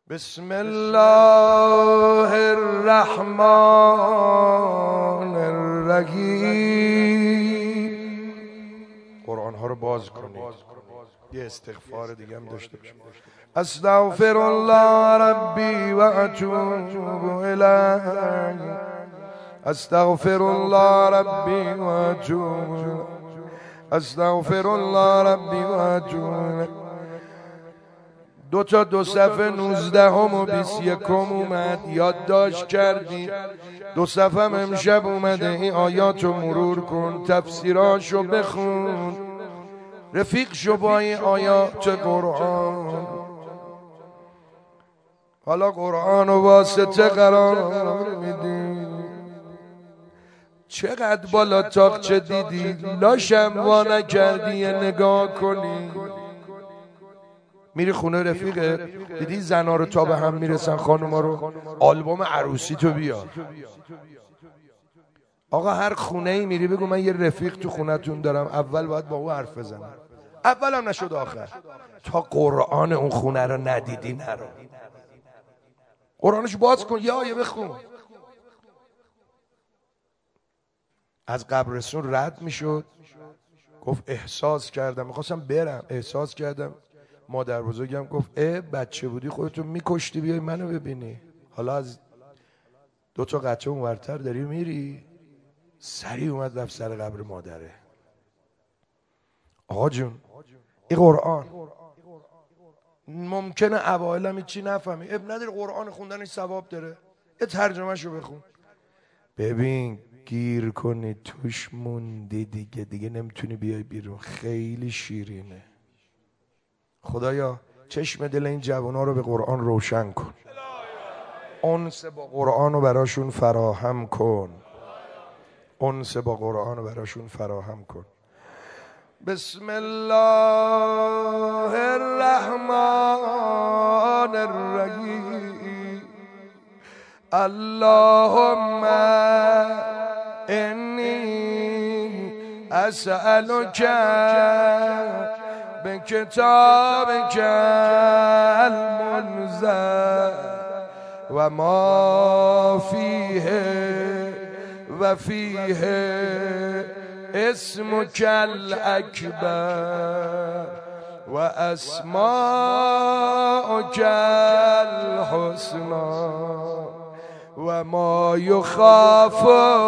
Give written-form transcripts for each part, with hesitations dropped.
بسم الله الرحمن الرحیم. قرآن ها رو باز کنید، یه استغفار دیگه هم داشته باشیم. استغفر الله ربی و اتوب الیه. استغفر الله ربی و اتوب. استغفر الله ربی و اتوب. دو صفحه 19 و 21 اومد، یادداشت کردی. دو صفحه هم امشب اومده، این آیاتو مرور کن، تفسیراشو بخون، رفیق شو با این آیات قرآن. حالا قرآن و واسطه قرار میدی، چقدر بالا تاقچه دیدی، لاشم وا نکردی یه نگاه کنی. میری خونه رفیقت، دیدی زنا رو تا به هم میرسن، خانوما رو، آلبوم عروسی تو بیار. آقا هر خونه ای میری بگو من یه رفیق تو خونتون دارم، اول باید با او حرف بزنم، اول هم نشد آخر. تا قرآن اون خونه رو ندیدی نرو. قرآنش باز کن، یه آیه بخون. از قبرستون رد میشد، گفت احساس کردم، میخواستم برم، احساس کردم مادر بزرگم گفت بچه بودی خودتو میکشتی بیای منو ببینی، حالا از 2 تا قطعه اونورتر داری میری. سریع اومد رفت سر قبر مادره. آقا جون این قرآن ممکنه اوایل هم چی نفهمی، اب نداری، قرآن خوندنش ثواب داره، یه ترجمهشو بخون. ببین گیر کنی توش موندی دیگه نمیتونی بیای بیرون، خیلی شیرینه. خدایا چشم دل این جوانا رو به قرآن روشن کن، انس با قرآن رو براشون فراهم کن، انس با قرآن رو براشون فراهم کن. بسم الله الرحمن الرحیم. اللهم انی اسألک بکتابک المنزل و ما فیه و فیه اسمک الاکبر و اسماءک الحسنی و ما یخاف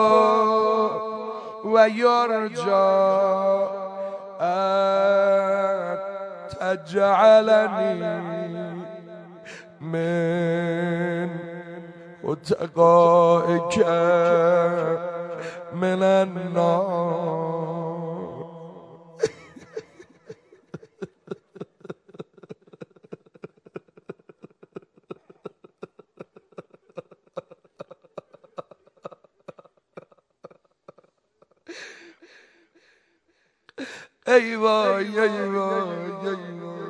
و یرجا تجعلنی من اتقائک من النار. ای وای ای وای ای وای.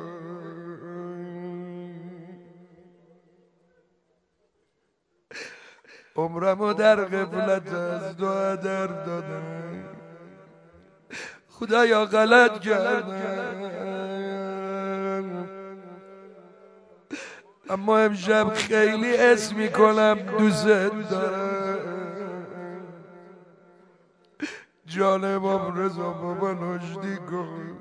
عمرمو در غفلت از دعا در دادم، خدایا غلط کردم، اما امشب خیلی اسم میکنم دوست دارم. جان امام رضا بابا نجدی کن.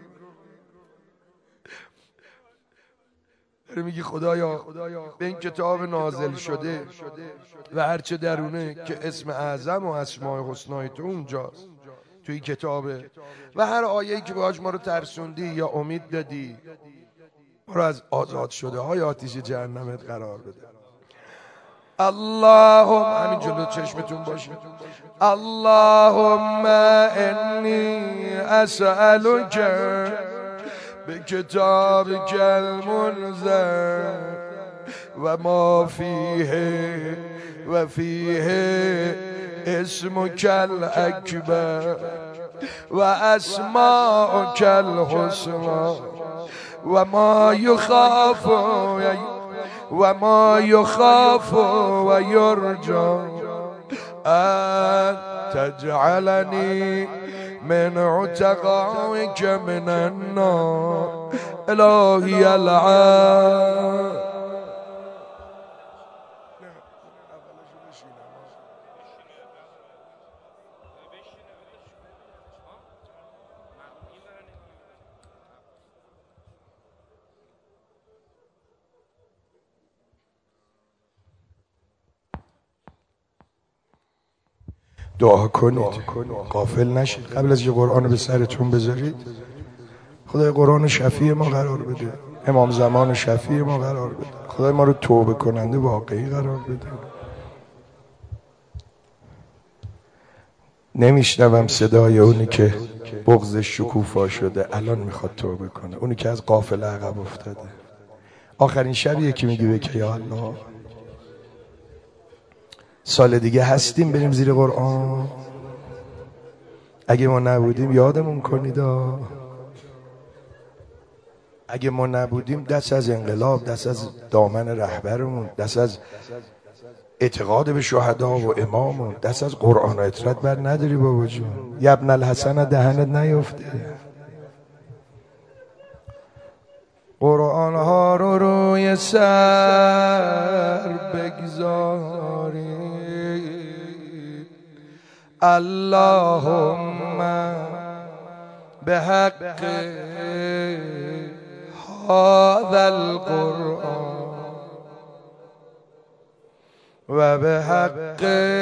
میگی خدایا به این کتاب نازل شده و هرچه درونه که اسم اعظم و اسماء حسنای تو اونجاست توی کتابه، و هر آیه‌ای که باهاش ما رو ترسوندی یا امید دادی، ما رو از آزاد شده های آتش جهنمت قرار بده. اللهم، همین جلو چشمتون باشه، اللهم انی اسألک بکتابک المنزل و ما فیه و فیه اسمک الاکبر و اسماءک الحسنی و ما یخاف و یرجا ان تجعلنی من عتقائك من النار. الهی العالم دعا کنید، غافل نشید. قبل از که قرآن به سرتون بذارید خدای قرآن شفیع ما قرار بده، امام زمان شفیع ما قرار بده، خدای ما رو توبه کننده واقعی قرار بده. نمیشنوم صدای اونی که بغضش شکوفا شده الان میخواد توبه کنه، اونی که از قافله عقب افتاده. آخرین شبیه که میگی بکه یا الله سال دیگه هستیم بریم زیر قرآن. اگه ما نبودیم یادمون کنید. اگه ما نبودیم دست از انقلاب، دست از دامن رهبرمون، دست از اعتقاد به شهدا و امامون، دست از قرآن و اطرت بر نداری بابا جون. یبن الحسن دهنت نیفته. قرآن ها رو روی سر بگذاری اللهم به حق هذا القرآن و به حق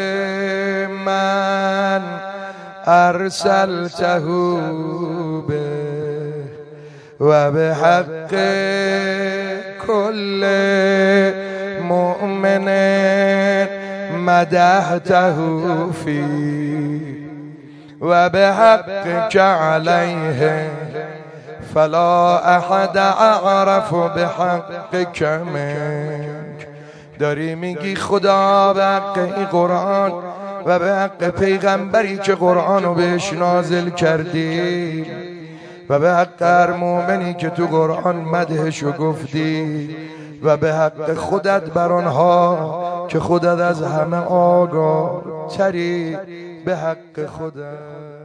من ارسلته به و به حق کل مؤمن مدحته فی و به حق که علیه فلا احد اعرف بحقک منک. داری میگی خدا به حق این قرآن و به حق پیغمبری که قرآن رو بهش نازل کردی و به حق هر مومنی که تو قرآن مدحشو گفتی و به حق خودت بر آنها که خودت از همه آگاه تری، به حق خودت